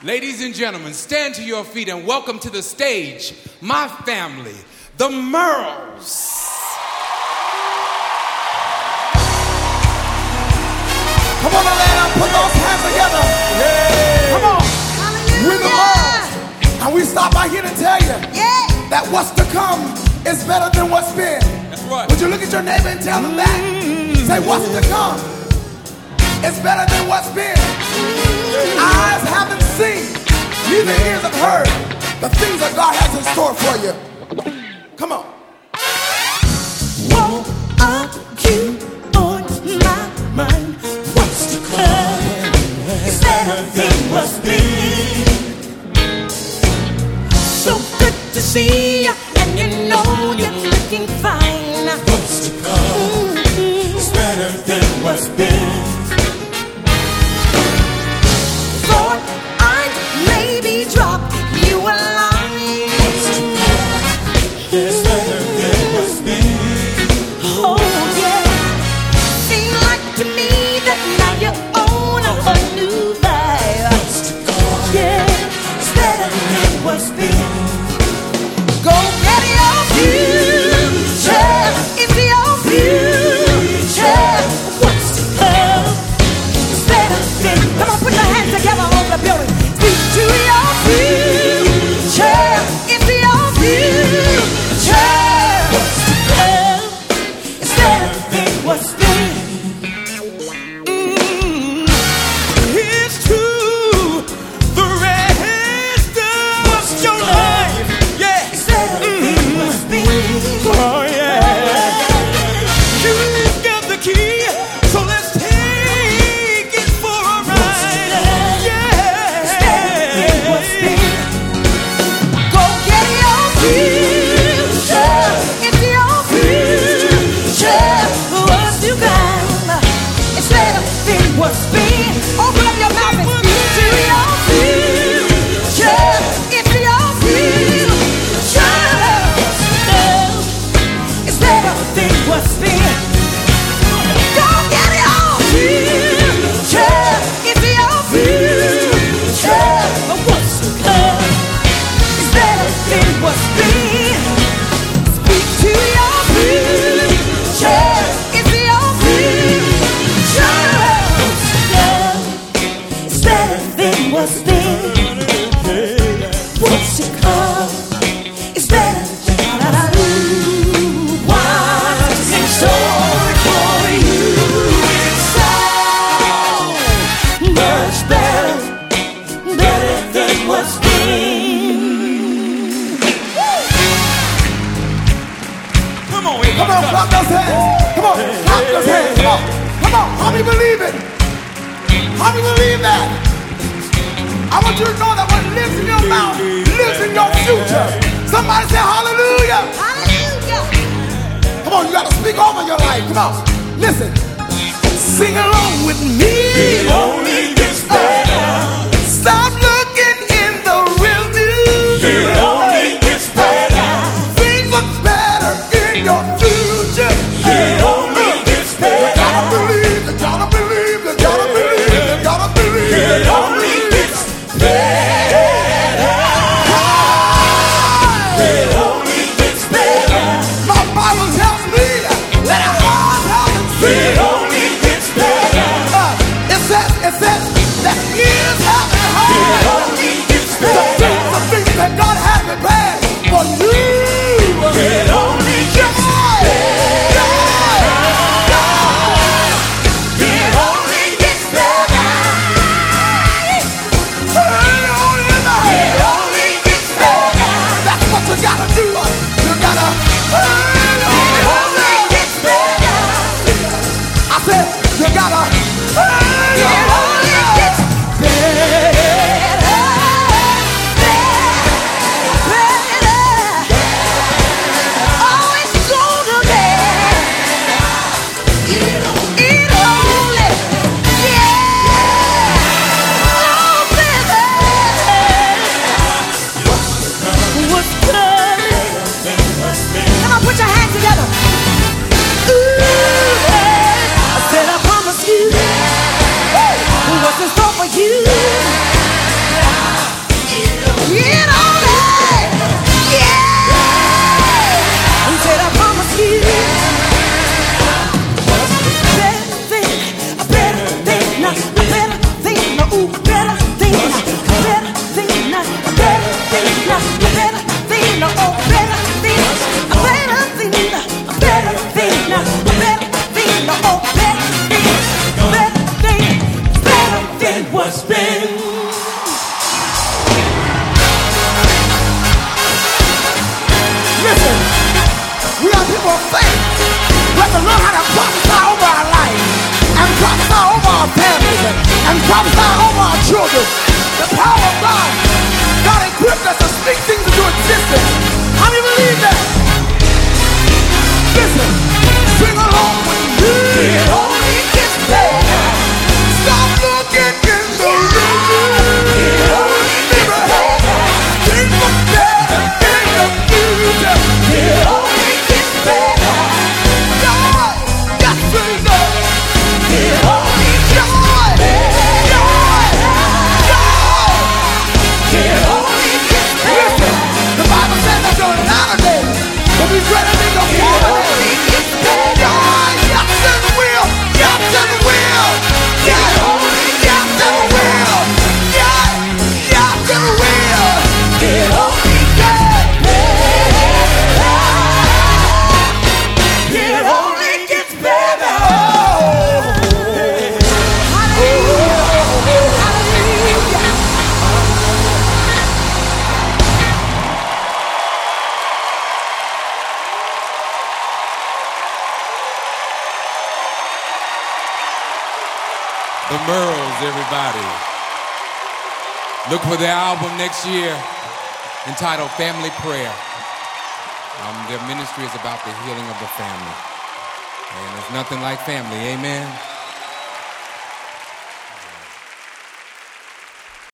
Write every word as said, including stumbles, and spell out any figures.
Ladies and gentlemen, stand to your feet and welcome to the stage my family, the Merles. Come on, Atlanta, put those hands together. Yeah. Come on. Hallelujah. We're the Merles. And we stop by here to tell you yeah. that what's to come is better than what's been. That's right. Would you look at your neighbor and tell them that? Mm-hmm. Say, what's to come is better than what's been. Mm-hmm. Eyes haven't seen, neither ears have heard the things that God has in store for you. Come on. What are you on my mind? What's to come is better than what's been. So good to see you, and you know you're looking fine. What's to come mm-hmm. is better than what's been. Thought I'd maybe drop you a line. What's to come is better than what's been. Oh yeah, seems like to me that now you own a whole new vibe. What's to come yeah, it's better than what's been. Go get your future, it's your future. What's to come is better than. Come on, put your hands together on the building. Speak to your future, it's your future. What's to come is better than what's been. Mm, it's true, the rest of your life, yeah, it's better than what's been. Oh yeah, you've got the key, so let's take it for a ride. Yeah, it's better than what's been. Go get your future, it's your future. What's to come, it's better than what's been. Open up your mouth and speak to your future, it's your future. It's better than what's been. Go get your future, it's your future. What's to come is better than what's been. Speak to your future, it's your future. What's to come is better than what's been. What's to come is better than ooh, what's in store for you. It's so much better, better than what's been. Come on, Come on, clap those hands. Come on, clap those hands. Come on, come on. How many believe it? How many believe that? I want you to know that what lives in your mouth lives in your future. Somebody say hallelujah. Hallelujah. Come on, you gotta speak over your life. Come on, listen. Sing along with me. It only gets better. Stop looking in the real view. It only gets better. Things look better in your future. It only gets You better. gotta believe, you gotta believe, you gotta believe, you gotta believe. It only gets better. It only gets better. My Bible tells me that it all happens. It only gets better. Uh, it says, it says that years thing, a better thing, oh, better thing, a better thing, a better thing, a better thing, oh, better thing, better thing, better than what's been. Listen, we are people of faith. We have to learn how to prophesy over our life and prophesy over our families and, and prophesy over our children. The power of God. God equipped us to speak things into existence. How do you believe that? Listen, sing along with me. It only gets better. Stop looking in the mirror. It only gets better. Think of better in the future. It only gets better. God, yes we know. It only gets better. It only gets better. The Bible says that your latter days will be greater than your former days. It only gets better. Yes it will. Yes it will. Yes, yes it will. Yes, yes it will. It only gets better. It only gets better. Hallelujah. Hallelujah. The Merles, everybody. Look for their album next year entitled Family Prayer. Um, their ministry is about the healing of the family. And there's nothing like family, amen?